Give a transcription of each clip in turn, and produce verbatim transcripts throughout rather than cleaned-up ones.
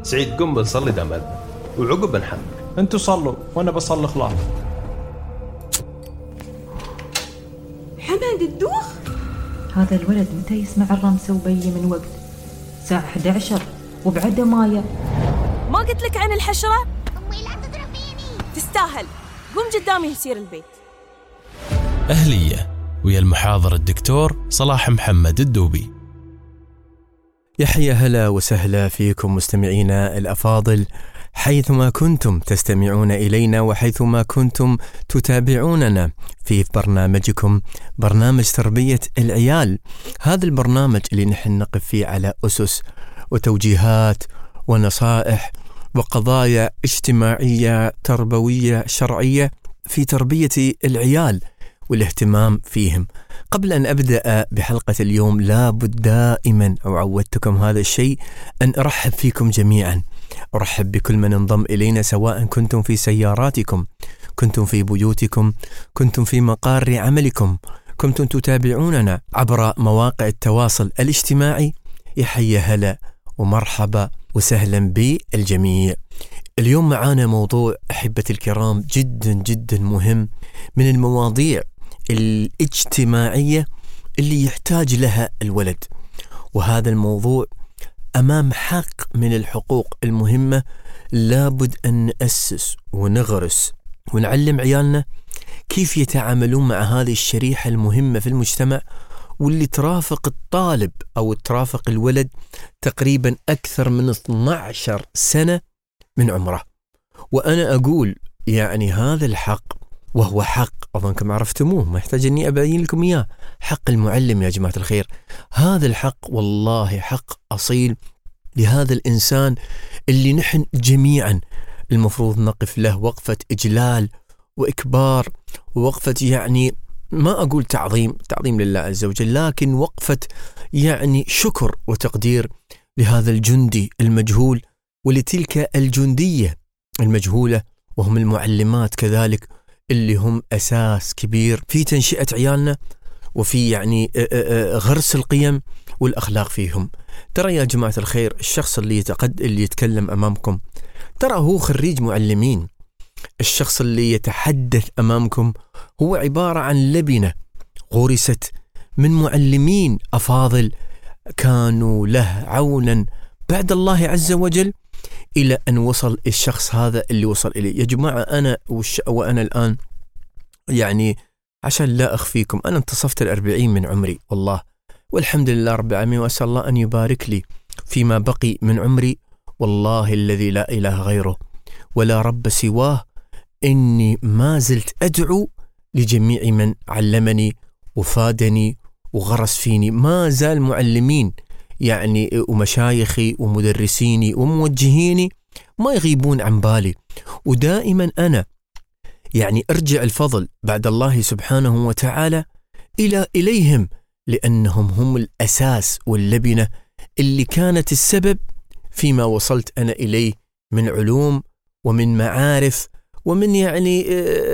سعيد قم بنصلي دام أذن وعقب بنحمل. انتوا صلوا وانا بصلي خلاص. حمد الدوخ هذا الولد متى يسمع الرمسة وبي من وقت؟ ساعة أحد عشر وبعده مايا. ما قلت لك عن الحشرة؟ أمي لا تضربيني. تستاهل. قم قدامي يصير البيت. أهلية ويا المحاضر الدكتور صلاح محمد الدوبي. يحيى هلا وسهلا فيكم مستمعينا الأفاضل حيثما كنتم تستمعون إلينا وحيثما كنتم تتابعوننا في برنامجكم برنامج تربية العيال. هذا البرنامج اللي نحن نقف فيه على أسس وتوجيهات ونصائح وقضايا اجتماعية تربوية شرعية في تربية العيال والاهتمام فيهم. قبل أن أبدأ بحلقة اليوم لابد دائما أو عودتكم هذا الشيء أن أرحب فيكم جميعا. أرحب بكل من انضم إلينا سواء كنتم في سياراتكم، كنتم في بيوتكم، كنتم في مقار عملكم، كنتم تتابعوننا عبر مواقع التواصل الاجتماعي. يحيى هلا ومرحبا وسهلا بالجميع. اليوم معانا موضوع أحبتي الكرام جدا جدا مهم من المواضيع الاجتماعية اللي يحتاج لها الولد، وهذا الموضوع أمام حق من الحقوق المهمة لابد أن نأسس ونغرس ونعلم عيالنا كيف يتعاملون مع هذه الشريحة المهمة في المجتمع واللي ترافق الطالب أو ترافق الولد تقريبا أكثر من اثنتي عشرة سنة من عمره. وأنا أقول يعني هذا الحق وهو حق أظنكم عرفتموه، ما يحتاج أني أبين لكم إياه، حق المعلم يا جماعة الخير. هذا الحق والله حق أصيل لهذا الإنسان اللي نحن جميعا المفروض نقف له وقفة إجلال وإكبار، ووقفة يعني ما أقول تعظيم تعظيم لله عز وجل، لكن وقفة يعني شكر وتقدير لهذا الجندي المجهول ولتلك الجندية المجهولة وهم المعلمات كذلك اللي هم أساس كبير في تنشئة عيالنا وفي يعني غرس القيم والأخلاق فيهم. ترى يا جماعة الخير الشخص اللي يتقد اللي يتكلم أمامكم ترى هو خريج معلمين. الشخص اللي يتحدث أمامكم هو عبارة عن لبنة غرست من معلمين أفاضل كانوا له عونا بعد الله عز وجل إلى أن وصل الشخص هذا اللي وصل إليه. يا جماعة أنا وش وأنا الآن يعني عشان لا أخفيكم أنا انتصفت الأربعين من عمري والله، والحمد لله رب العالمين، وأسأل الله أن يبارك لي فيما بقي من عمري. والله الذي لا إله غيره ولا رب سواه إني ما زلت أدعو لجميع من علمني وفادني وغرس فيني. ما زال معلمين يعني ومشايخي ومدرسيني وموجهيني ما يغيبون عن بالي، ودائما أنا يعني أرجع الفضل بعد الله سبحانه وتعالى إلى إليهم، لأنهم هم الأساس واللبنة اللي كانت السبب فيما وصلت أنا إليه من علوم ومن معارف ومن يعني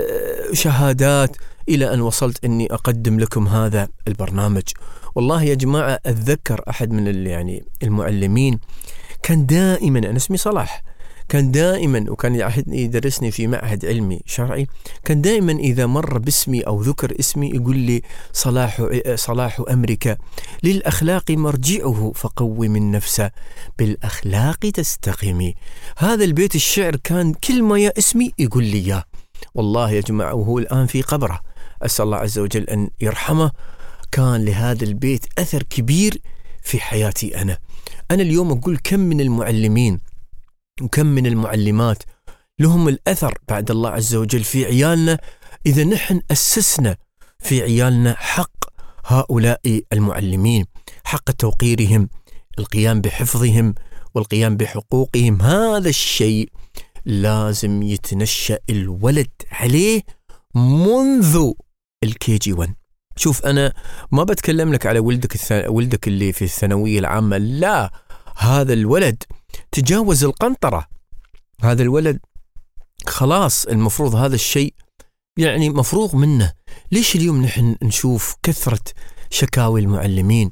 شهادات إلى أن وصلت أني أقدم لكم هذا البرنامج. والله يا جماعة أتذكر أحد من يعني المعلمين كان دائما، أنا اسمي صلاح، كان دائما وكان يدرسني في معهد علمي شرعي، كان دائما إذا مر باسمي أو ذكر اسمي يقول لي صلاح صلاح أمرك للأخلاق مرجعه فقوم النفس بالأخلاق تستقيمي. هذا البيت الشعر كان كل ما يا اسمي يقول لي إياه. والله يا جماعة وهو الآن في قبره أسأل الله عز وجل أن يرحمه، كان لهذا البيت أثر كبير في حياتي. أنا أنا اليوم أقول كم من المعلمين وكم من المعلمات لهم الأثر بعد الله عز وجل في عيالنا إذا نحن أسسنا في عيالنا حق هؤلاء المعلمين، حق توقيرهم، القيام بحفظهم والقيام بحقوقهم. هذا الشيء لازم يتنشأ الولد عليه منذ الكي جي ون. شوف أنا ما بتكلم لك على ولدك الث... ولدك اللي في الثانوية العامة، لا، هذا الولد تجاوز القنطرة، هذا الولد خلاص المفروض هذا الشيء يعني مفروغ منه. ليش اليوم نحن نشوف كثرة شكاوي المعلمين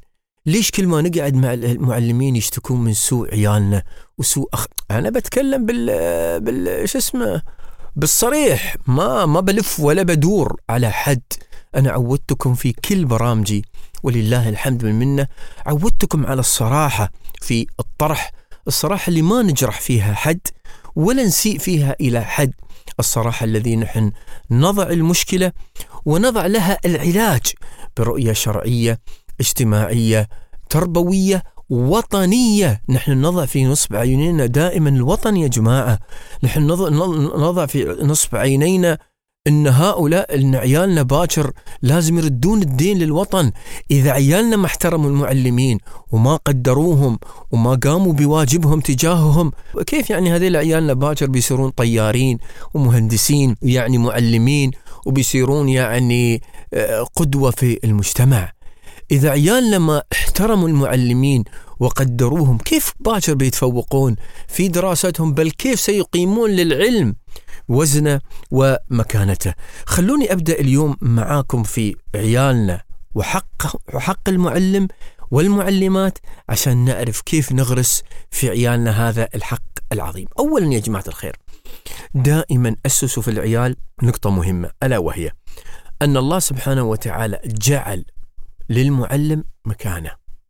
ليش كل ما نقعد مع المعلمين يشتكون من سوء عيالنا وسوء أخ... أنا بتكلم بال بال شو اسمه بالصريح، ما ما بلف ولا بدور على حد. أنا عودتكم في كل برامجي ولله الحمد والمنة، عودتكم على الصراحة في الطرح، الصراحة اللي ما نجرح فيها حد ولا نسيء فيها إلى حد، الصراحة الذي نحن نضع المشكلة ونضع لها العلاج برؤية شرعية اجتماعية تربوية وطنية. نحن نضع في نصب عينينا دائما الوطن يا جماعة، نحن نضع في نصب عينينا إن هؤلاء إن عيالنا باكر لازم يردون الدين للوطن. إذا عيالنا ما احترموا المعلمين وما قدروهم وما قاموا بواجبهم تجاههم، كيف يعني هذيل عيالنا باكر بيصيرون طيارين ومهندسين ويعني معلمين وبيصيرون يعني قدوة في المجتمع؟ إذا عيالنا ما احترموا المعلمين وقدروهم، كيف باكر بيتفوقون في دراستهم؟ بل كيف سيقيمون للعلم وزنه ومكانته؟ خلوني أبدأ اليوم معاكم في عيالنا وحق, وحق المعلم والمعلمات عشان نعرف كيف نغرس في عيالنا هذا الحق العظيم. أولا يا جماعة الخير، دائما أسسوا في العيال نقطة مهمة، ألا وهي أن الله سبحانه وتعالى جعل للمعلم مكانة،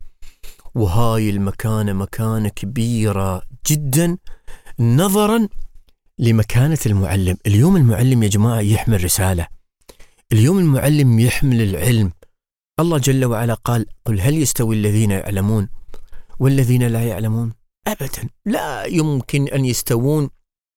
وهاي المكانة مكانة كبيرة جدا نظرا لمكانة المعلم. اليوم المعلم يا جماعة يحمل رسالة، اليوم المعلم يحمل العلم. الله جل وعلا قال: قل هل يستوي الذين يعلمون والذين لا يعلمون؟ أبدا، لا يمكن أن يستوون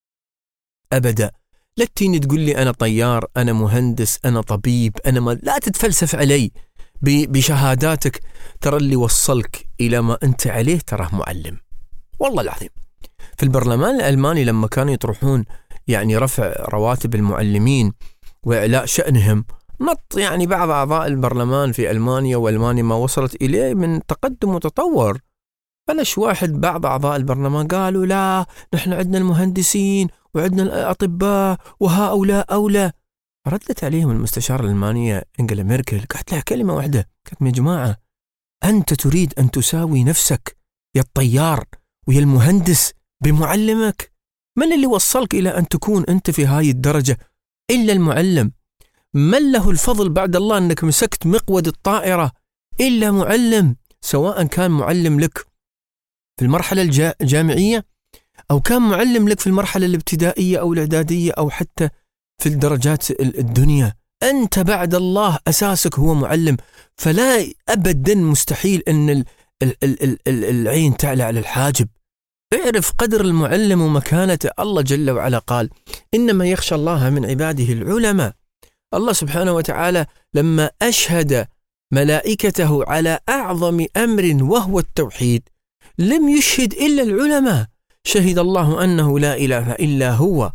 أبدا. لا تيني تقول لي أنا طيار، أنا مهندس، أنا طبيب، أنا ما... لا تتفلسف علي بشهاداتك. ترى اللي وصلك إلى ما أنت عليه تراه معلم، والله العظيم. في البرلمان الألماني لما كانوا يطرحون يعني رفع رواتب المعلمين وإعلاء شأنهم، نط يعني بعض أعضاء البرلمان في ألمانيا، وألمانيا ما وصلت إليه من تقدم وتطور، فلش واحد بعض أعضاء البرلمان قالوا لا، نحن عندنا المهندسين وعندنا الأطباء وهؤلاء أولى. ردت عليهم المستشار الألمانية أنجيلا ميركل، قالت لها كلمة واحدة، قالت: يا جماعة أنت تريد أن تساوي نفسك يا الطيار ويا المهندس بمعلمك؟ من اللي وصلك إلى أن تكون أنت في هاي الدرجة إلا المعلم؟ من له الفضل بعد الله أنك مسكت مقود الطائرة إلا معلم، سواء كان معلم لك في المرحلة الجامعية أو كان معلم لك في المرحلة الابتدائية أو الإعدادية أو حتى في الدرجات الدنيا. أنت بعد الله أساسك هو معلم، فلا أبدا مستحيل أن ال ال ال ال العين تعلى على الحاجب. اعرف قدر المعلم ومكانته. الله جل وعلا قال: إنما يخشى الله من عباده العلماء. الله سبحانه وتعالى لما أشهد ملائكته على أعظم أمر وهو التوحيد لم يشهد إلا العلماء. شهد الله أنه لا إله إلا هو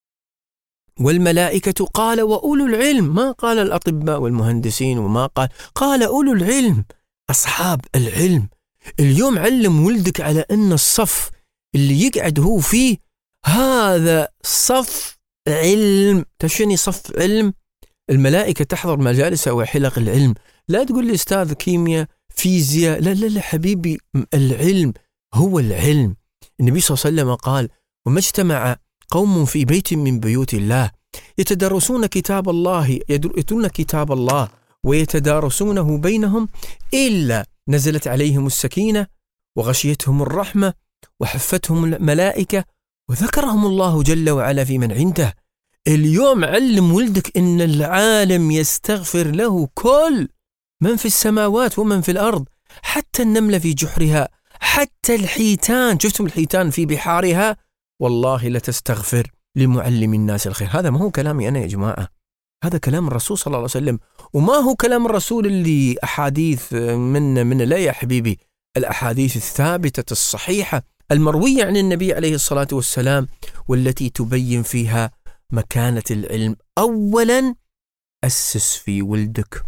والملائكة، قال وأولو العلم، ما قال الأطباء والمهندسين، وما قال قال أولو العلم، أصحاب العلم. اليوم علم ولدك على أن الصف اللي يقعد هو فيه هذا صف علم. تشني صف علم؟ الملائكة تحضر مجالس وحلق العلم. لا تقول لي أستاذ كيمياء فيزياء، لا لا لا حبيبي، العلم هو العلم. النبي صلى الله عليه وسلم قال: وما اجتمع قوم في بيت من بيوت الله يتدرسون كتاب الله يتلون كتاب الله ويتدارسونه بينهم إلا نزلت عليهم السكينة وغشيتهم الرحمة وحفتهم الملائكة وذكرهم الله جل وعلا في من عنده. اليوم علم ولدك إن العالم يستغفر له كل من في السماوات ومن في الأرض، حتى النملة في جحرها، حتى الحيتان، شفتم الحيتان في بحارها، والله لا تستغفر لمعلم الناس الخير. هذا ما هو كلامي أنا يا جماعة، هذا كلام الرسول صلى الله عليه وسلم، وما هو كلام الرسول اللي أحاديث من من لا يا حبيبي، الأحاديث الثابتة الصحيحة المروية عن النبي عليه الصلاة والسلام، والتي تبين فيها مكانة العلم. أولا أسس في ولدك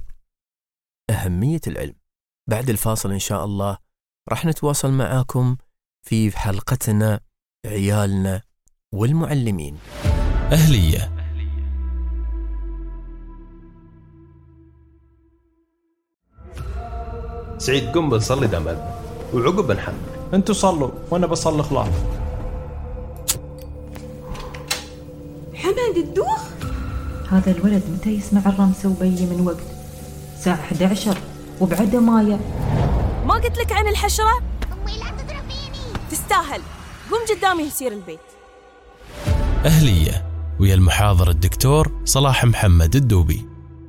أهمية العلم. بعد الفاصل إن شاء الله راح نتواصل معاكم في حلقتنا عيالنا والمعلمين. أهلية. سعيد قم بنصلي دامنا وعقب بنحمل. انتوا صلوا وانا بصلي خلاص. حمد الدوخ. هذا الولد متى يسمع الرمسة وبي من وقت؟ الساعة إحدى عشر وبعده مايا. ما قلت لك عن الحشرة؟ أمي لا تضربيني. تستاهل. قم قدامي يصير البيت. أهلية ويا المحاضر الدكتور صلاح محمد الدوبي.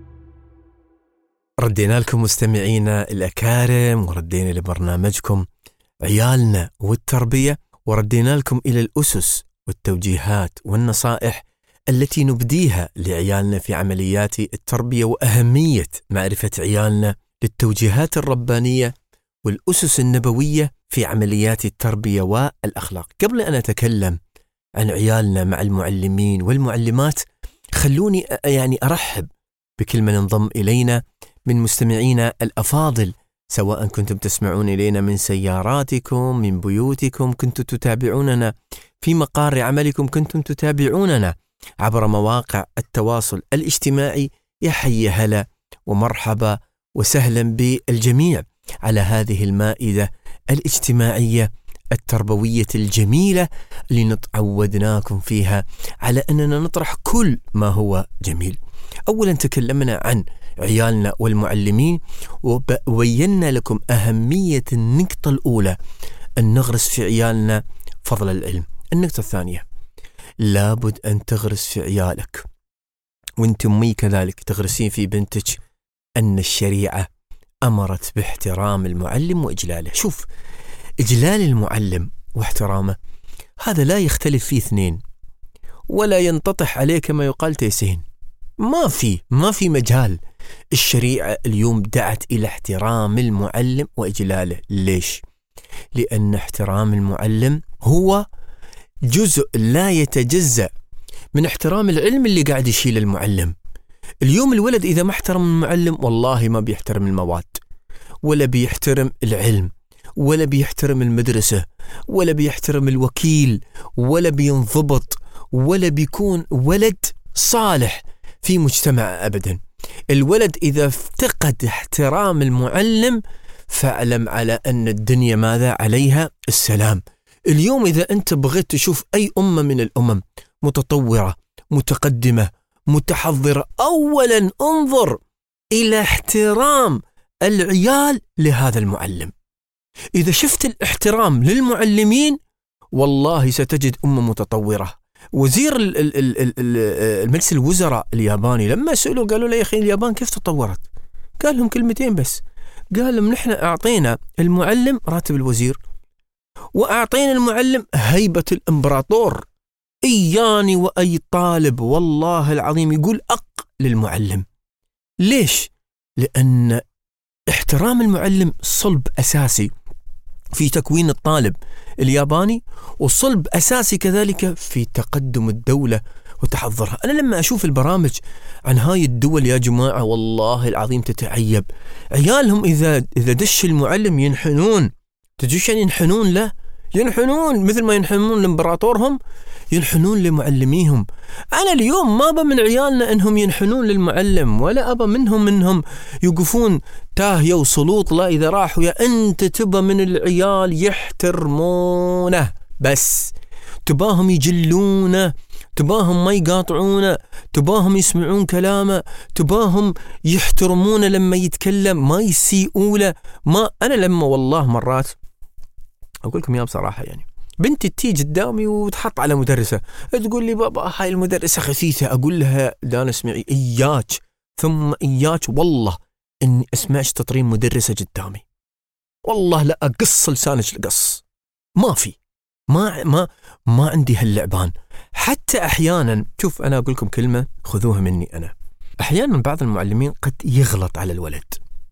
ردينا لكم مستمعينا الأكارم، وردينا لبرنامجكم عيالنا والتربية، وردينا لكم إلى الأسس والتوجيهات والنصائح التي نبديها لعيالنا في عمليات التربية، وأهمية معرفة عيالنا للتوجيهات الربانية والأسس النبوية في عمليات التربية والأخلاق. قبل أن أتكلم عن عيالنا مع المعلمين والمعلمات، خلوني يعني أرحب بكل من انضم إلينا من مستمعينا الأفاضل، سواء كنتم تسمعون إلينا من سياراتكم، من بيوتكم، كنتم تتابعوننا في مقار عملكم، كنتم تتابعوننا عبر مواقع التواصل الاجتماعي. يا حي هلا ومرحبا وسهلا بالجميع على هذه المائدة الاجتماعية التربوية الجميلة اللي نتعودناكم فيها على أننا نطرح كل ما هو جميل. أولا تكلمنا عن عيالنا والمعلمين، وبينا لكم أهمية النقطة الأولى أن نغرس في عيالنا فضل العلم. النقطة الثانية، لابد أن تغرس في عيالك وانت أمي كذلك تغرسين في بنتك أن الشريعة أمرت باحترام المعلم وإجلاله. شوف، إجلال المعلم واحترامه هذا لا يختلف فيه اثنين ولا ينتطح عليه كما يقال تيسين. ما في ما في مجال. الشريعة اليوم دعت إلى احترام المعلم وإجلاله. ليش؟ لأن احترام المعلم هو جزء لا يتجزأ من احترام العلم اللي قاعد يشيل المعلم. اليوم الولد إذا ما احترم المعلم والله ما بيحترم المواد، ولا بيحترم العلم، ولا بيحترم المدرسة، ولا بيحترم الوكيل، ولا بينضبط، ولا بيكون ولد صالح في مجتمع أبدا. الولد إذا افتقد احترام المعلم فاعلم على أن الدنيا ماذا عليها السلام. اليوم إذا أنت بغيت تشوف أي أمة من الأمم متطورة متقدمة متحضرة، أولا انظر إلى احترام العيال لهذا المعلم. إذا شفت الاحترام للمعلمين والله ستجد أمة متطورة. وزير المجلس الوزراء الياباني لما سألوا قالوا له يا أخي اليابان كيف تطورت؟ قال لهم كلمتين بس، قال لهم نحن أعطينا المعلم راتب الوزير، وأعطينا المعلم هيبة الإمبراطور. إياني وأي طالب والله العظيم يقول أق للمعلم. ليش؟ لأن احترام المعلم صلب أساسي في تكوين الطالب الياباني، وصلب أساسي كذلك في تقدم الدولة وتحضرها. أنا لما أشوف البرامج عن هاي الدول يا جماعة والله العظيم تتعيب. عيالهم إذا إذا دش المعلم ينحنون. تجيش يعني ينحنون؟ لا، ينحنون مثل ما ينحنون لإمبراطورهم ينحنون لمعلميهم. أنا اليوم ما أبى من عيالنا إنهم ينحنون للمعلم، ولا أبى منهم إنهم يوقفون تاهية وسلوط. لا، إذا راحوا يا أنت تبى من العيال يحترمونه، بس تباهم يجلونه، تباهم ما يقاطعونه، تباهم يسمعون كلامه، تباهم يحترمونه لما يتكلم ما يسيئوا له. ما أنا لما والله مرات أقول لكم يا بصراحة، يعني بنتي تيجي قدامي وتحط على مدرسة تقول لي بابا هاي المدرسة خسيسة، أقول لها لا اسمعي، إياك ثم إياك والله إني أسمعش تطرين مدرسة قدامي، والله لا أقص لسانك القص. ما في ما ما ما عندي هاللعبان. حتى أحيانا شوف أنا أقول لكم كلمة خذوها مني، أنا أحيانا بعض المعلمين قد يغلط على الولد،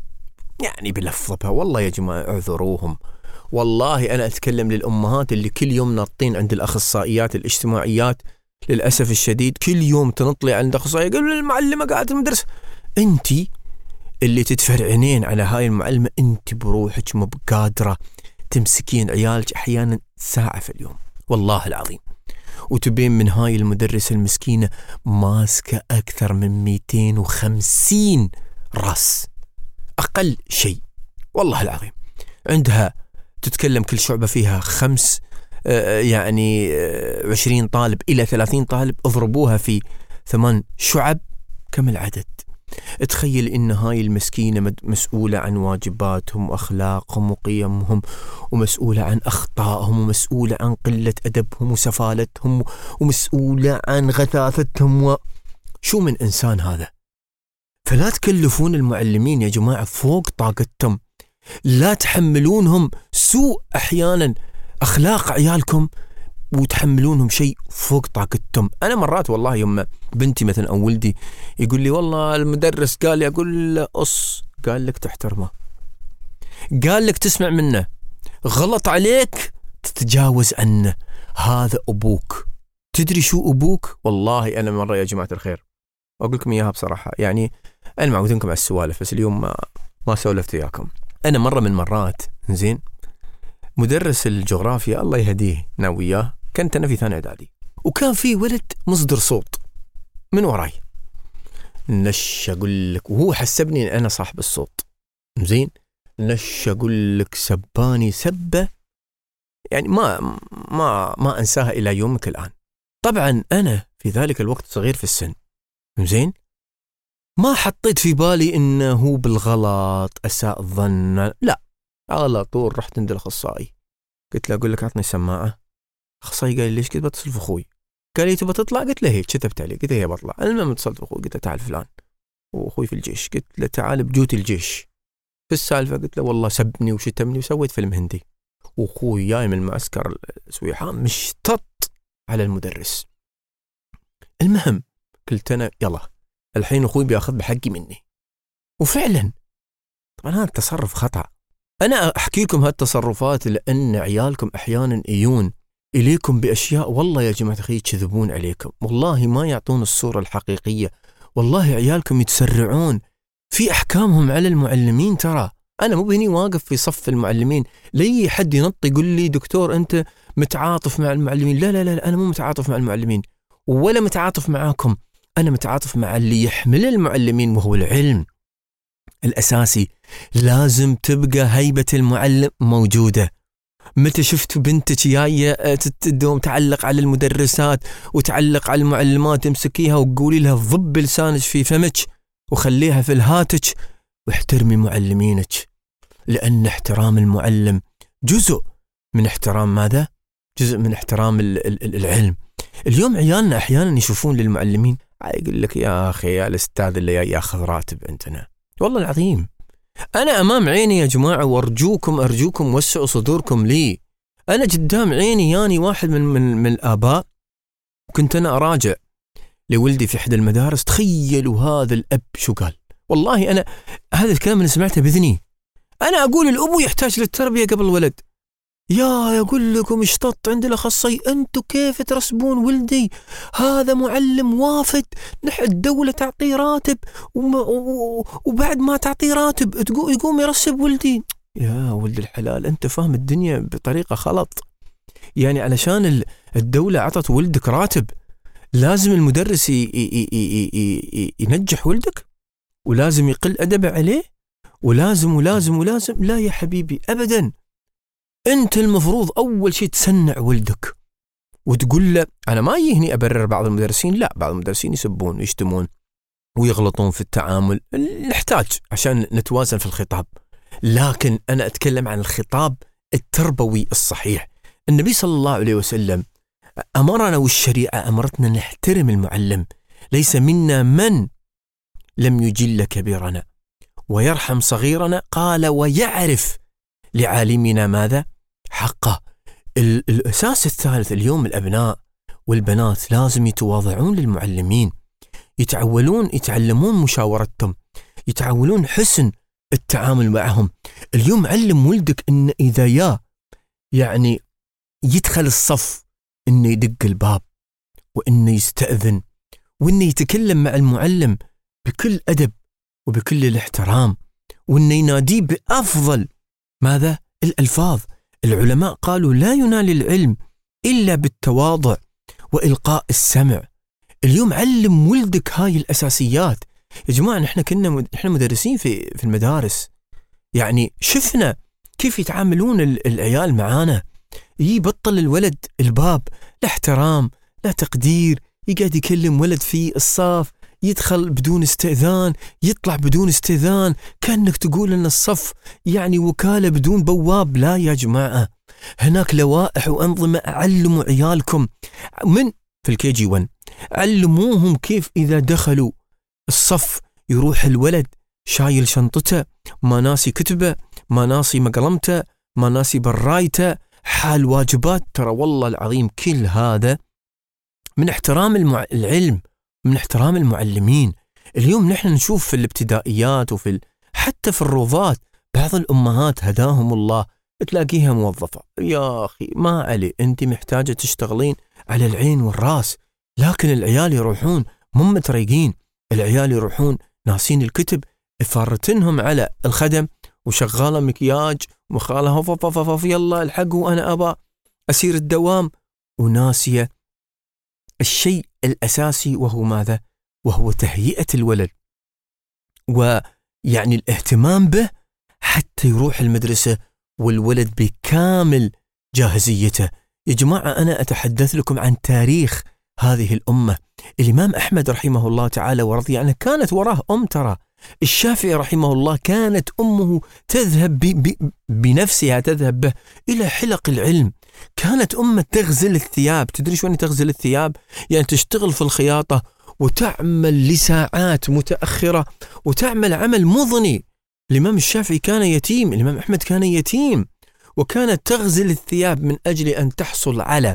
يعني بلفظها. والله يا جماعة اعذروهم. والله أنا أتكلم للأمهات اللي كل يوم ناطين عند الأخصائيات الاجتماعيات، للأسف الشديد كل يوم تنطلي عند أخصائية يقول المعلمة قاعدة المدرسة. أنتي اللي تدفرعنين على هاي المعلمة، أنت بروحك ما بقادرة تمسكين عيالك أحيانا ساعة في اليوم والله العظيم، وتبين من هاي المدرسة المسكينة ماسكة أكثر من مئتين وخمسين راس أقل شيء. والله العظيم. عندها تتكلم كل شعبة فيها خمس آه يعني آه عشرين طالب إلى ثلاثين طالب، اضربوها في ثمان شعب، كم العدد؟ تخيل إن هاي المسكينة مسؤولة عن واجباتهم وأخلاقهم وقيمهم، ومسؤولة عن أخطائهم، ومسؤولة عن قلة أدبهم وسفالتهم، ومسؤولة عن غثاثتهم. و... شو من إنسان هذا؟ فلا تكلفون المعلمين يا جماعة فوق طاقتهم، لا تحملونهم سوء أحيانا أخلاق عيالكم وتحملونهم شيء فوق طاقتهم. أنا مرات والله يوم بنتي مثلا أو ولدي يقول لي والله المدرس قال لي، أقول له أص، قال لك تحترمه، قال لك تسمع منه، غلط عليك تتجاوز عنه، هذا أبوك. تدري شو أبوك؟ والله أنا مرة يا جماعة الخير أقول لكم إياها بصراحة، يعني أنا معودينكم على السوالف بس اليوم ما ما سولفت إياكم. أنا مرة من مرات زين مدرس الجغرافيا الله يهديه ناوياه، كنت أنا في ثاني إعدادي، وكان في ولد مصدر صوت من وراي نش أقول لك، وهو حسبني أن أنا صاحب الصوت زين، نش أقول لك سباني سبة يعني ما ما ما أنساها إلى يومك الآن. طبعا أنا في ذلك الوقت صغير في السن زين، ما حطيت في بالي إنه هو بالغلط أساء الظن، لا، على طول رحت عند الأخصائي قلت له أقول لك عطني سماعة. أخصائي قال لي ليش؟ قلت بتصل في أخوي. قال لي تبى تطلع؟ قلت له هيك، كتبت عليه قلت له هي بطلع. المهم اتصلت في أخوي قلت له تعال فلان وأخوي في الجيش، قلت له تعال بجوتي الجيش في السالفة، قلت له والله سبني وشتمني وسويت فيلم هندي، وأخوي جاي من المعسكر السويحان مشتط على المدرس. المهم قلت أنا يلا الحين أخوي بياخذ بحقي مني، وفعلا طبعا هذا التصرف خطأ. أنا أحكي لكم هالتصرفات لأن عيالكم أحيانا يجون إليكم بأشياء والله يا جماعة أخي يكذبون عليكم، والله ما يعطون الصورة الحقيقية، والله عيالكم يتسرعون في أحكامهم على المعلمين. ترى أنا مو بهني واقف في صف المعلمين، لي حد ينط يقول لي دكتور أنت متعاطف مع المعلمين، لا لا لا أنا مو متعاطف مع المعلمين ولا متعاطف معاكم، أنا متعاطف مع اللي يحمل المعلمين وهو العلم الأساسي. لازم تبقى هيبة المعلم موجودة. متى شفت بنتك جاية تدوم تعلق على المدرسات وتعلق على المعلمات تمسكيها وتقولي لها ضب لسانك في فمك وخليها في الهاتك، واحترمي معلمينك، لأن احترام المعلم جزء من احترام ماذا؟ جزء من احترام العلم. اليوم عيالنا أحيانا يشوفون للمعلمين يقول لك يا أخي يا الأستاذ اللي ياخذ راتب عندنا. والله العظيم أنا أمام عيني يا جماعة، وأرجوكم أرجوكم وسعوا صدوركم لي، أنا قدام عيني ياني واحد من, من, من الآباء، وكنت أنا أراجع لولدي في إحدى المدارس، تخيلوا هذا الأب شو قال. والله أنا هذا الكلام أنا سمعته بذني، أنا أقول الأبو يحتاج للتربية قبل الولد. يا يقول لكم اشتط عند الأخصائي، أنتوا كيف ترسبون ولدي؟ هذا معلم وافد، نحن الدولة تعطيه راتب وبعد ما تعطيه راتب يقوم يرسب ولدي. يا ولد الحلال أنت فاهم الدنيا بطريقة غلط. يعني علشان الدولة عطت ولدك راتب لازم المدرس ينجح ولدك ولازم يقل أدبه عليه ولازم ولازم ولازم؟ لا يا حبيبي أبدا. أنت المفروض أول شيء تسنع ولدك وتقول له، أنا ما يهني أبرر بعض المدرسين، لا بعض المدرسين يسبون ويشتمون ويغلطون في التعامل، نحتاج عشان نتوازن في الخطاب، لكن أنا أتكلم عن الخطاب التربوي الصحيح. النبي صلى الله عليه وسلم أمرنا والشريعة أمرتنا نحترم المعلم، ليس منا من لم يجل كبيرنا ويرحم صغيرنا، قال ويعرف لعالمنا ماذا؟ حقه. الأساس الثالث، اليوم الأبناء والبنات لازم يتواضعون للمعلمين، يتعولون يتعلمون مشاورتهم، يتعولون حسن التعامل معهم. اليوم علم ولدك إن إذا يا يعني يدخل الصف إنه يدق الباب وإنه يستأذن وإنه يتكلم مع المعلم بكل أدب وبكل الاحترام وإنه يناديه بأفضل ماذا؟ الألفاظ. العلماء قالوا لا ينال العلم إلا بالتواضع وإلقاء السمع. اليوم علم ولدك هاي الأساسيات يا جماعة. نحن كنا مد... نحن مدرسين في في المدارس، يعني شفنا كيف يتعاملون العيال معانا. يبطل الولد الباب، لا احترام لا تقدير، يقعد يكلم ولد في الصف، يدخل بدون استئذان، يطلع بدون استئذان، كأنك تقول أن الصف يعني وكالة بدون بواب. لا يا جماعة، هناك لوائح وأنظمة. علموا عيالكم من في الكي جي ون، علموهم كيف إذا دخلوا الصف يروح الولد شايل شنطته، ما ناسي كتبه، ما ناسي مقلمته، ما ناسي برايته، حال واجبات. ترى والله العظيم كل هذا من احترام المع... العلم، من احترام المعلمين. اليوم نحن نشوف في الابتدائيات وفي ال... حتى في الروضات بعض الأمهات هداهم الله تلاقيها موظفة. يا أخي ما علي، أنت محتاجة تشتغلين على العين والراس، لكن العيال يروحون مم متريقين، العيال يروحون ناسين الكتب، فارتنهم على الخدم وشغالة مكياج ومخالة هف هف هف يلا الحقوا أنا أبا أسير الدوام، وناسية الشيء الأساسي وهو ماذا؟ وهو تهيئة الولد ويعني الاهتمام به حتى يروح المدرسة والولد بكامل جاهزيته. يا جماعة أنا أتحدث لكم عن تاريخ هذه الأمة. الإمام أحمد رحمه الله تعالى ورضي عنه كانت وراه أم. ترى الشافعي رحمه الله كانت أمه تذهب ب ب بنفسها تذهب به إلى حلق العلم. كانت أمة تغزل الثياب. تدري شو يعني تغزل الثياب؟ يعني تشتغل في الخياطة وتعمل لساعات متأخرة وتعمل عمل مضني. الإمام الشافعي كان يتيم، الإمام أحمد كان يتيم، وكانت تغزل الثياب من أجل أن تحصل على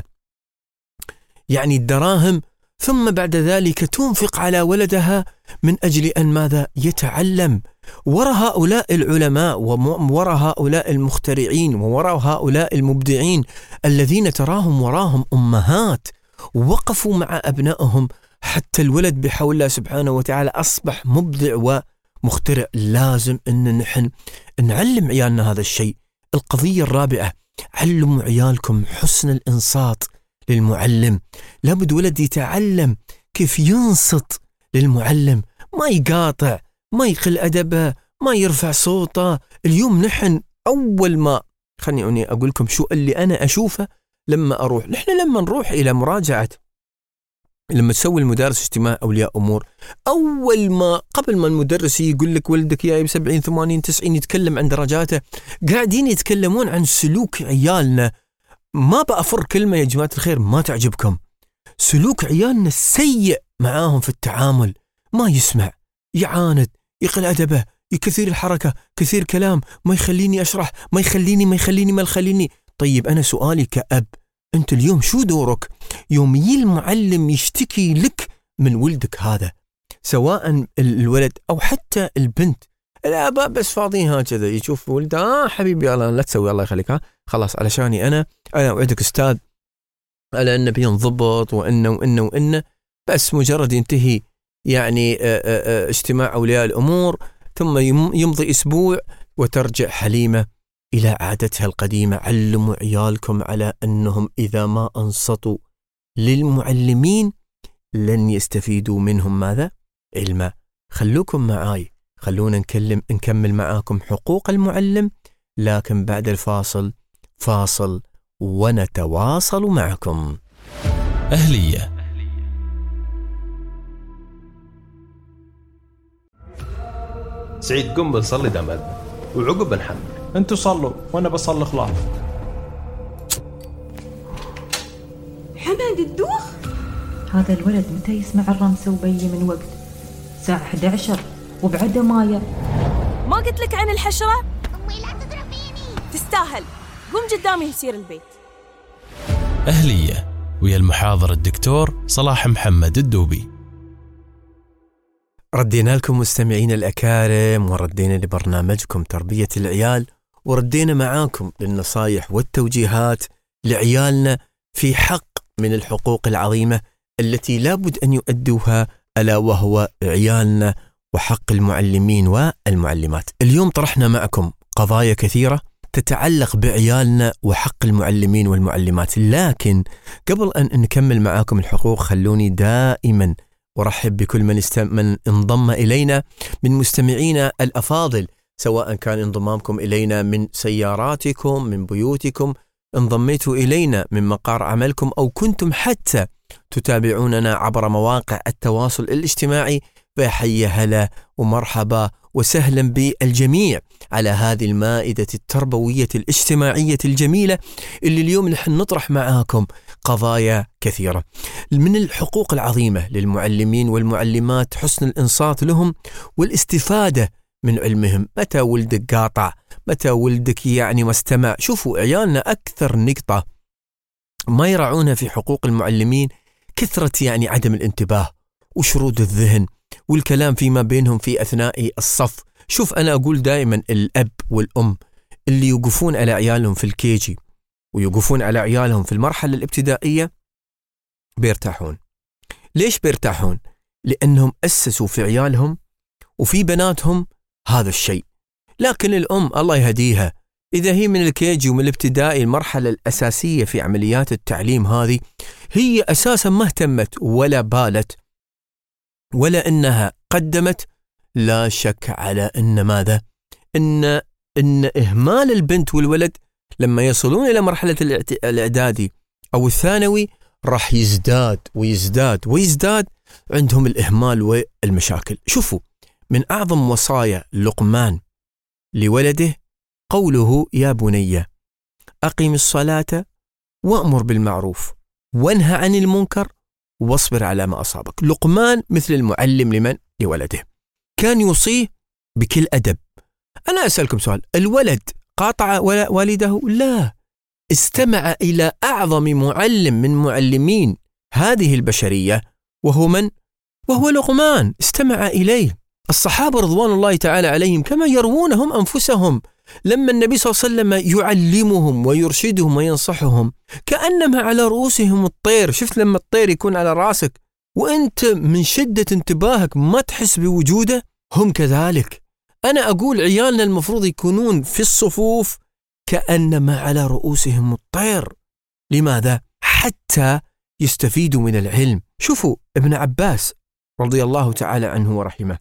يعني الدراهم، ثم بعد ذلك تنفق على ولدها من أجل أن ماذا؟ يتعلم. وراء هؤلاء العلماء ووراء هؤلاء المخترعين ووراء هؤلاء المبدعين الذين تراهم وراهم أمهات وقفوا مع أبنائهم حتى الولد بحول الله سبحانه وتعالى أصبح مبدع ومخترع. لازم أن نحن نعلم عيالنا هذا الشيء. القضية الرابعة، علموا عيالكم حسن الإنصات للمعلم. لابد ولد يتعلم كيف ينصت للمعلم، ما يقاطع، ما يقل أدبه، ما يرفع صوته. اليوم نحن أول ما خليني أقول لكم شو اللي أنا أشوفه لما أروح، نحن لما نروح إلى مراجعة، لما تسوي المدارس اجتماع أولياء أمور، أول ما قبل ما المدرس يقول لك ولدك يا بسبعين ثمانين تسعين يتكلم عن درجاته، قاعدين يتكلمون عن سلوك عيالنا. ما بأفر كلمة يا جماعة الخير ما تعجبكم، سلوك عيالنا السيء معاهم في التعامل، ما يسمع، يعاند، يقل أدبه، يكثير الحركة، كثير كلام، ما يخليني أشرح، ما يخليني ما يخليني ما يخليني. طيب أنا سؤالي كأب، أنت اليوم شو دورك يوم يجي المعلم يشتكي لك من ولدك هذا، سواء الولد أو حتى البنت؟ الآباء بس فاضيين هكذا، يشوف ولده آه حبيبي الله لا تسوي الله يخليك، ها خلاص علشاني أنا أنا أوعدك أستاذ على أنه بينضبط وإنه وإنه وإنه، بس مجرد ينتهي يعني آآ آآ اجتماع أولياء الأمور ثم يمضي أسبوع وترجع حليمة إلى عادتها القديمة. علموا عيالكم على أنهم إذا ما أنصتوا للمعلمين لن يستفيدوا منهم ماذا؟ علما. خلوكم معاي، خلونا نكلم نكمل معاكم حقوق المعلم، لكن بعد الفاصل فاصل ونتواصل معكم. أهلية. سعيد قم بنصلي دام وعقب بنحمل. انتوا صلوا وانا بصلي خلاص. حمد الدوخ. هذا الولد متى يسمع الرمسة وبي من وقت؟ الساعة أحد عشر وبعده مايا. ما قلت لك عن الحشرة؟ أمي لا تضربيني. تستاهل، قم قدامي يصير البيت. أهلية ويا المحاضر الدكتور صلاح محمد الدوبي. ردينا لكم مستمعين الأكارم، وردينا لبرنامجكم تربية العيال، وردينا معاكم للنصايح والتوجيهات لعيالنا في حق من الحقوق العظيمة التي لابد أن يؤدوها، ألا وهو عيالنا وحق المعلمين والمعلمات. اليوم طرحنا معكم قضايا كثيرة تتعلق بعيالنا وحق المعلمين والمعلمات، لكن قبل أن نكمل معاكم الحقوق خلوني دائما ورحب بكل من, است... من انضم إلينا من مستمعينا الأفاضل سواء كان انضمامكم إلينا من سياراتكم، من بيوتكم، انضميتوا إلينا من مقار عملكم، أو كنتم حتى تتابعوننا عبر مواقع التواصل الاجتماعي، فحيا هلا ومرحبا وسهلا بالجميع على هذه المائدة التربوية الاجتماعية الجميلة اللي اليوم نحن نطرح معاكم قضايا كثيرة. من الحقوق العظيمة للمعلمين والمعلمات حسن الإنصات لهم والاستفادة من علمهم. متى ولدك قاطع، متى ولدك يعني مستمع. شوفوا عيالنا أكثر نقطة ما يرعونها في حقوق المعلمين كثرة يعني عدم الانتباه وشرود الذهن والكلام فيما بينهم في أثناء الصف. شوف أنا أقول دائما الأب والأم اللي يوقفون على عيالهم في الكيجي ويوقفون على عيالهم في المرحلة الابتدائية بيرتاحون. ليش بيرتاحون؟ لأنهم أسسوا في عيالهم وفي بناتهم هذا الشيء. لكن الأم الله يهديها إذا هي من الكيجي ومن الابتدائي المرحلة الأساسية في عمليات التعليم هذه، هي أساسا ما اهتمت ولا بالت ولا إنها قدمت، لا شك على إن ماذا؟ إن إن إهمال البنت والولد لما يصلون إلى مرحلة الإعدادي أو الثانوي راح يزداد ويزداد ويزداد عندهم الإهمال والمشاكل. شوفوا من أعظم وصايا لقمان لولده قوله يا بني أقم الصلاة وأمر بالمعروف وانهى عن المنكر واصبر على ما أصابك. لقمان مثل المعلم لمن؟ لولده. كان يوصيه بكل أدب. أنا أسألكم سؤال، الولد قاطع والده؟ لا، استمع إلى أعظم معلم من معلمين هذه البشرية وهو من؟ وهو لقمان. استمع إليه. الصحابة رضوان الله تعالى عليهم كما يروونهم أنفسهم لما النبي صلى الله عليه وسلم يعلمهم ويرشدهم وينصحهم كأنما على رؤوسهم الطير. شفت لما الطير يكون على راسك وأنت من شدة انتباهك ما تحس بوجوده؟ هم كذلك. أنا أقول عيالنا المفروض يكونون في الصفوف كأنما على رؤوسهم الطير. لماذا؟ حتى يستفيدوا من العلم. شوفوا ابن عباس رضي الله تعالى عنه ورحمه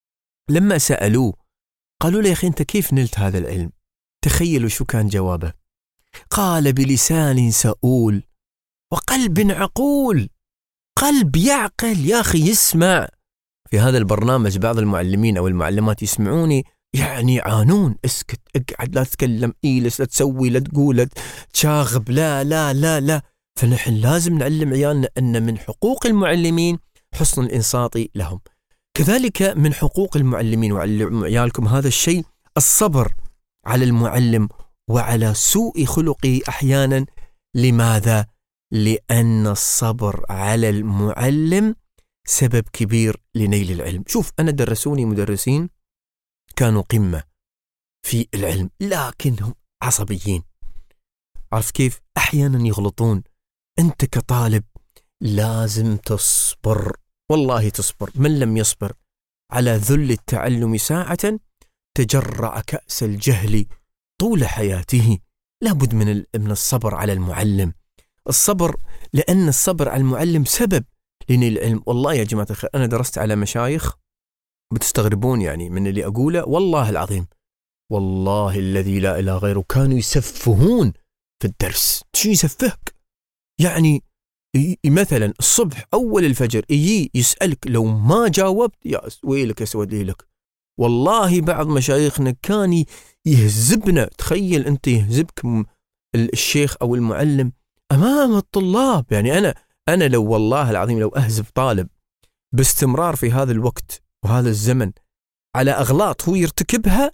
لما سألوه قالوا له يا أخي أنت كيف نلت هذا العلم؟ تخيلوا شو كان جوابه. قال بلسان سؤول وقلب عقول. قلب يعقل يا أخي يسمع. في هذا البرنامج بعض المعلمين أو المعلمات يسمعوني يعني يعانون، اسكت، اقعد، لا تتكلم، إيلس، لا تسوي، لا تقول، لا تشاغب، لا لا لا لا. فنحن لازم نعلم عيالنا أن من حقوق المعلمين حسن الإنصات لهم. كذلك من حقوق المعلمين وعلم عيالكم هذا الشيء الصبر على المعلم وعلى سوء خلقه أحيانا. لماذا؟ لأن الصبر على المعلم سبب كبير لنيل العلم. شوف أنا درسوني مدرسين كانوا قمة في العلم لكنهم عصبيين. عارف كيف؟ أحيانا يغلطون. أنت كطالب لازم تصبر، والله تصبر. من لم يصبر على ذل التعلم ساعة تجرع كأس الجهل طول حياته. لابد من من الصبر على المعلم. الصبر لأن الصبر على المعلم سبب لنيل العلم. والله يا جماعة الخير أنا درست على مشايخ بتستغربون يعني من اللي أقوله، والله العظيم، والله الذي لا إله غيره، كانوا يسفهون في الدرس. شو يسفهك؟ يعني مثلا الصبح أول الفجر يجي يسألك لو ما جاوبت يا ويلك أسود ليلك. والله بعض مشايخنا كان يهزبنا. تخيل أنت يهزبك الشيخ أو المعلم أمام الطلاب. يعني أنا أنا لو والله العظيم لو أهزب طالب باستمرار في هذا الوقت وهذا الزمن على أغلاط هو يرتكبها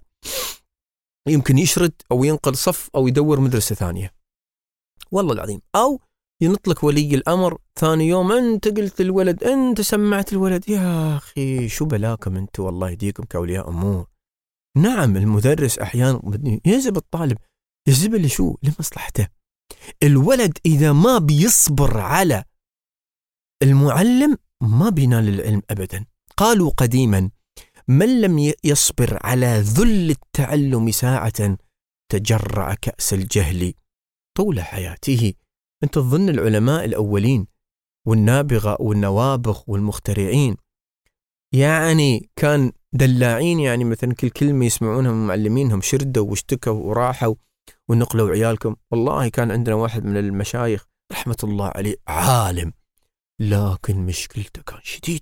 يمكن يشرد أو ينقل صف أو يدور مدرسة ثانية، والله العظيم. أو ينطلق ولي الأمر ثاني يوم أنت قلت الولد، أنت سمعت الولد. يا أخي شو بلاكم أنت، والله يديكم كأولياء أمور. نعم المدرس أحيانا يهزب الطالب، يهزب اللي شو لمصلحته. الولد إذا ما بيصبر على المعلم ما بينال العلم أبدا. قالوا قديما من لم يصبر على ذل التعلم ساعة تجرع كأس الجهل طول حياته. أنت تظن العلماء الأولين والنابغة والنوابغ والمخترعين يعني كان دلاعين، يعني مثلا كل كلمة يسمعونها من معلمينهم شردوا واشتكوا وراحوا ونقلوا عيالكم. والله كان عندنا واحد من المشايخ رحمة الله عليه عالم، لكن مشكلته كان شديد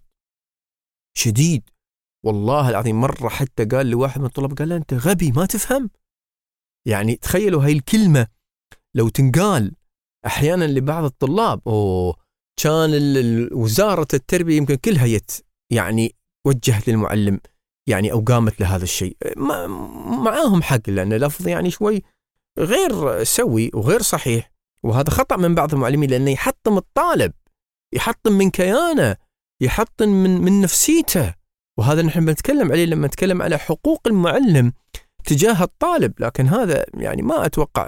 شديد والله العظيم. مرة حتى قال لواحد من الطلاب، قال له أنت غبي ما تفهم. يعني تخيلوا هاي الكلمة لو تنقال أحيانا لبعض الطلاب، أوه كان وزارة التربية يمكن كلها يت يعني وجهت للمعلم يعني أو قامت لهذا الشيء. معاهم حق، لأن اللفظ يعني شوي غير سوي وغير صحيح، وهذا خطأ من بعض المعلمين، لأنه يحطم الطالب، يحطم من كيانه، يحطم من من نفسيته. وهذا نحن بنتكلم عليه لما نتكلم على حقوق المعلم تجاه الطالب. لكن هذا يعني ما أتوقع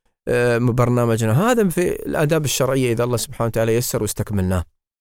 برنامجنا هذا في الآداب الشرعية إذا الله سبحانه وتعالى يسر واستكملناه،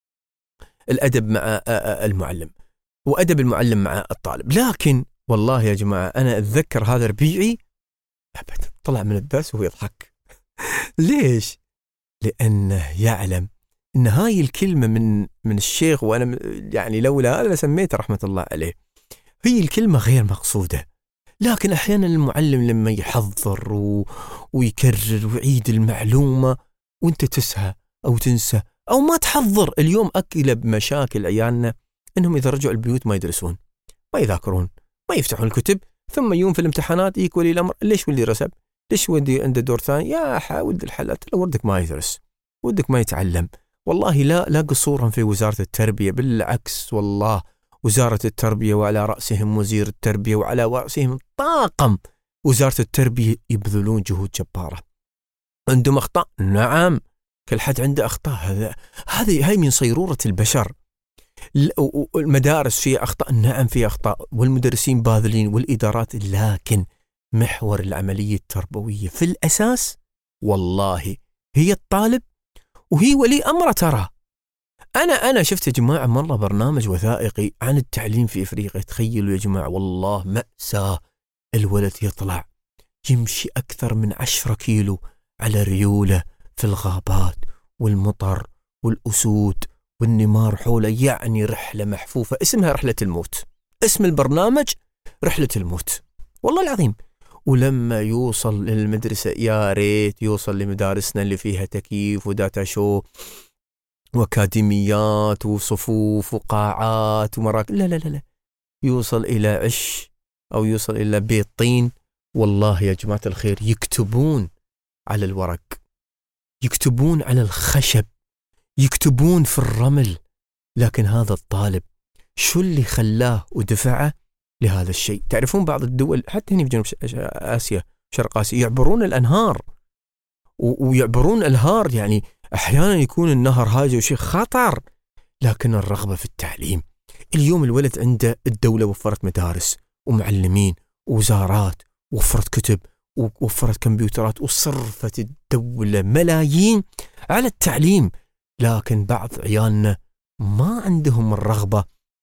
الأدب مع المعلم وأدب المعلم مع الطالب. لكن والله يا جماعة أنا أتذكر هذا ربيعي أبدا طلع من الدرس وهو يضحك. ليش؟ لأنه يعلم إن هاي الكلمة من من الشيخ، وأنا يعني لولا هذا سميته رحمة الله عليه، هي الكلمة غير مقصودة. لكن أحيانا المعلم لما يحضر و... ويكرر ويعيد المعلومة وانت تسهى أو تنسى أو ما تحضر. اليوم أكلب مشاكل عيالنا إنهم إذا رجعوا البيوت ما يدرسون، ما يذاكرون، ما يفتحون الكتب، ثم يوم في الامتحانات يجيك ولي الأمر ليش ولي رسب، ليش ودي عنده دور ثاني، يا حاول الحلات لو ودك ما يدرس ودك ما يتعلم. والله لا لا قصورهم في وزارة التربية، بالعكس والله وزارة التربية وعلى رأسهم وزير التربية وعلى رأسهم طاقم وزارة التربية يبذلون جهود جبارة. عندهم أخطاء، نعم كل حد عنده أخطاء، هذا هذه هاي من صيرورة البشر. المدارس فيها أخطاء، نعم فيها أخطاء، والمدرسين باذلين والإدارات، لكن محور العملية التربوية في الأساس والله هي الطالب وهي ولي أمره. ترى أنا أنا شفت يا جماعة مرة برنامج وثائقي عن التعليم في إفريقيا، تخيلوا يا جماعة والله مأساة. الولد يطلع يمشي أكثر من عشرة كيلو على ريولة في الغابات والمطر والأسود والنمار حوله، يعني رحلة محفوفة اسمها رحلة الموت، اسم البرنامج رحلة الموت والله العظيم. ولما يوصل للمدرسة يا ريت يوصل لمدارسنا اللي فيها تكييف وداتا شو وأكاديميات وصفوف وقاعات ومراكز، لا لا لا لا، يوصل إلى عش أو يوصل إلى بيت طين. والله يا جماعة الخير يكتبون على الورق، يكتبون على الخشب، يكتبون في الرمل. لكن هذا الطالب شو اللي خلاه ودفعه لهذا الشيء؟ تعرفون بعض الدول حتى هنا في جنوب آسيا شرق آسيا يعبرون الأنهار ويعبرون الهار، يعني أحيانا يكون النهر هاجي وشيء خطر، لكن الرغبة في التعليم. اليوم الولد عنده الدولة وفرت مدارس ومعلمين ووزارات، وفرت كتب ووفرت كمبيوترات، وصرفت الدولة ملايين على التعليم، لكن بعض عيالنا ما عندهم الرغبة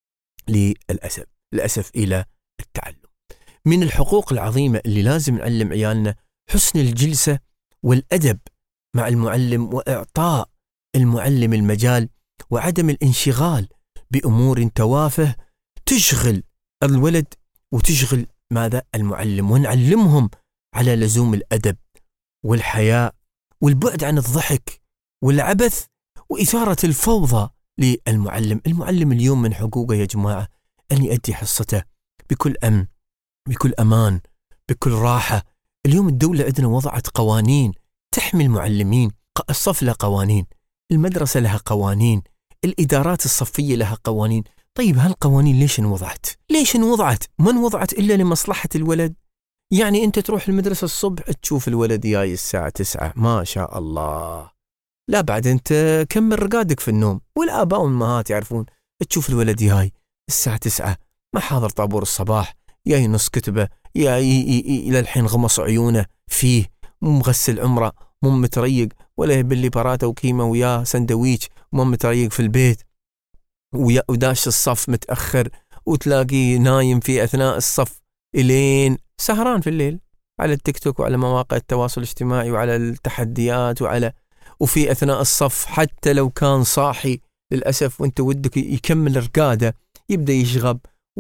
للأسف للأسف إلى التعلم. من الحقوق العظيمة اللي لازم نعلم عيالنا حسن الجلسة والأدب مع المعلم، وإعطاء المعلم المجال، وعدم الانشغال بأمور توافه تشغل الولد وتشغل ماذا المعلم. ونعلمهم على لزوم الأدب والحياء والبعد عن الضحك والعبث وإثارة الفوضى للمعلم. المعلم اليوم من حقوقه يا جماعة أن يؤدي حصته بكل أمن، بكل أمان، بكل راحة. اليوم الدولة عندنا وضعت قوانين تحمي المعلمين، الصف له قوانين، المدرسة لها قوانين، الإدارات الصفية لها قوانين. طيب هالقوانين ليش انوضعت؟ ليش انوضعت؟ ما انوضعت إلا لمصلحة الولد. يعني أنت تروح المدرسة الصبح تشوف الولد جاي الساعة تسعة ما شاء الله، لا بعد أنت كمل رقادك في النوم. والآباء والأمهات يعرفون تشوف الولد جاي الساعة تسعة ما حاضر طابور الصباح، جاي نص كتبه، يا إلى الحين غمص عيونه فيه، مو مغسل عمره، مو متريق، ولا يبلي براته وكيمة ويا سندويش، مو متريق في البيت، ويا وداش الصف متأخر، وتلاقيه نايم في أثناء الصف إلين سهران في الليل على التيك توك وعلى مواقع التواصل الاجتماعي وعلى التحديات وعلى وفي أثناء الصف حتى لو كان صاحي للأسف وانت ودك يكمل رقادة يبدأ يشغب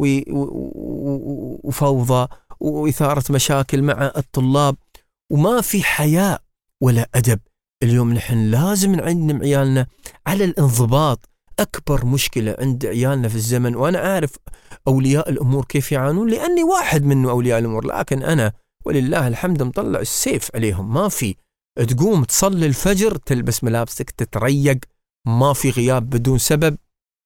وفوضى وإثارة مشاكل مع الطلاب، وما في حياء ولا أدب. اليوم نحن لازم نعلم عيالنا على الانضباط. أكبر مشكلة عند عيالنا في الزمن، وأنا أعرف أولياء الأمور كيف يعانون لأني واحد من أولياء الأمور، لكن أنا ولله الحمد مطلع السيف عليهم. ما في تقوم تصلي الفجر تلبس ملابسك تتريق، ما في غياب بدون سبب،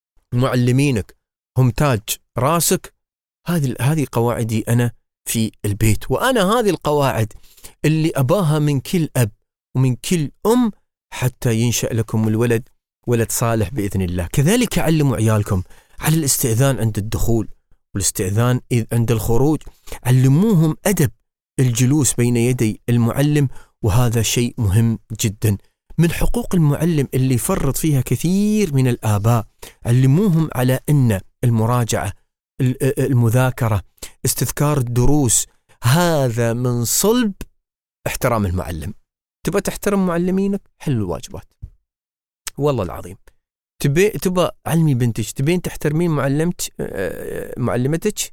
معلمينك هم تاج راسك. هذه هذه قواعدي أنا في البيت، وأنا هذه القواعد اللي أباها من كل أب ومن كل أم حتى ينشأ لكم الولد ولد صالح بإذن الله. كذلك علموا عيالكم على الاستئذان عند الدخول والاستئذان عند الخروج، علموهم أدب الجلوس بين يدي المعلم، وهذا شيء مهم جدا. من حقوق المعلم اللي يفرط فيها كثير من الآباء، علموهم على أن المراجعة، المذاكرة، استذكار الدروس، هذا من صلب احترام المعلم. تبى تحترم معلمينك، حل الواجبات والله العظيم. تبي تبى علمي بنتك، تبين تحترمين معلمتك معلمتك،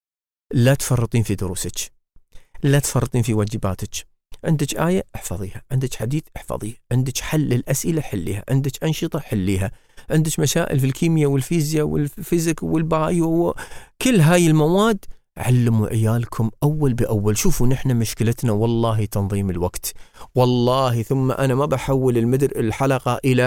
لا تفرطين في دروسك، لا تفرطين في واجباتك. عندك آية احفظيها، عندك حديث احفظيه، عندك حل الأسئلة حليها، عندك أنشطة حليها، عندك مسائل في الكيمياء والفيزياء والفيزيك والبايو، كل هاي المواد علموا عيالكم أول بأول. شوفوا نحن مشكلتنا والله تنظيم الوقت، والله. ثم أنا ما بحول المدر الحلقة إلى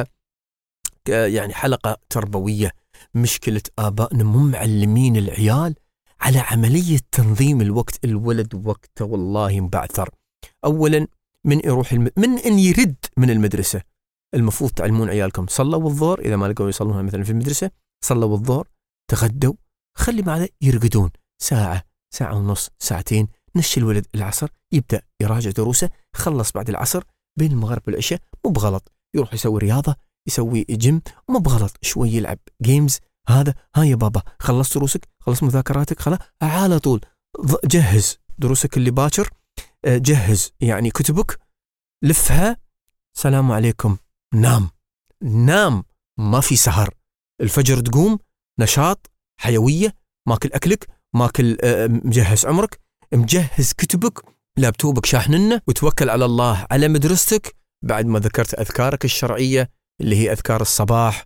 يعني حلقة تربوية. مشكلة آبائنا مو معلمين العيال على عملية تنظيم الوقت. الولد وقته والله مبعثر. أولا من يروح الم... من أن يرد من المدرسة، المفروض تعلمون عيالكم صلوا الظهر، إذا ما لقوا يصلونها مثلا في المدرسة، صلوا الظهر، تغدوا، خلي بعد يرقدون ساعة، ساعة ونص، ساعتين. نش الولد العصر يبدأ يراجع دروسه، خلص بعد العصر بين المغرب والعشاء، مو بغلط يروح يسوي رياضة، يسوي جيم، مو بغلط شوي يلعب جيمز. هذا ها يا بابا خلصت دروسك، خلص مذاكراتك، خلاص على طول جهز دروسك اللي باكر، جهز يعني كتبك، لفها، سلام عليكم، نام نام، ما في سهر. الفجر تقوم نشاط، حيوية، ماكل أكلك، ماكل مجهز عمرك، مجهز كتبك، لابتوبك شاحننه، وتوكل على الله على مدرستك. بعد ما ذكرت أذكارك الشرعية اللي هي أذكار الصباح،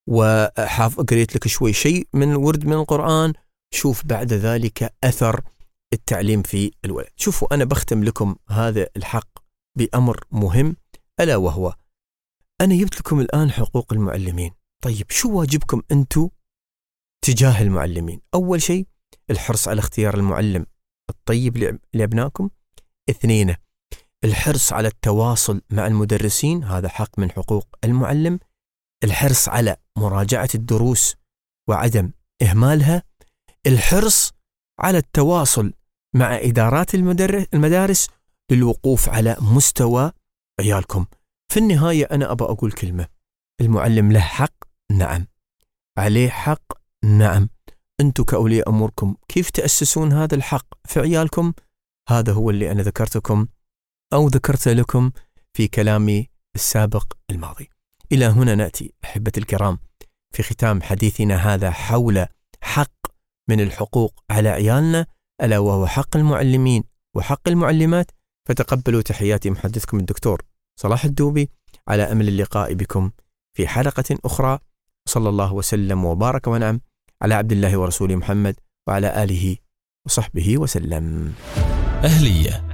وحاف قريت لك شوي شيء من ورد من القرآن، شوف بعد ذلك أثر التعليم في الولد. شوفوا أنا بختم لكم هذا الحق بأمر مهم، ألا وهو أنا جبت لكم الآن حقوق المعلمين. طيب شو واجبكم أنتو تجاه المعلمين؟ أول شيء الحرص على اختيار المعلم الطيب لأبنائكم. اثنين، الحرص على التواصل مع المدرسين، هذا حق من حقوق المعلم. الحرص على مراجعة الدروس وعدم إهمالها. الحرص على التواصل مع إدارات المدارس للوقوف على مستوى عيالكم. في النهاية أنا أبى أقول كلمة، المعلم له حق، نعم، عليه حق، نعم. أنتم كأولياء أموركم كيف تأسسون هذا الحق في عيالكم؟ هذا هو اللي أنا ذكرتكم أو ذكرت لكم في كلامي السابق الماضي. إلى هنا نأتي أحبة الكرام في ختام حديثنا هذا حول حق من الحقوق على عيالنا، ألا وهو حق المعلمين وحق المعلمات. فتقبلوا تحياتي محدثكم الدكتور صلاح الدوبي، على أمل اللقاء بكم في حلقة أخرى. صلى الله وسلم وبارك ونعم على عبد الله ورسوله محمد وعلى آله وصحبه وسلم. أهلية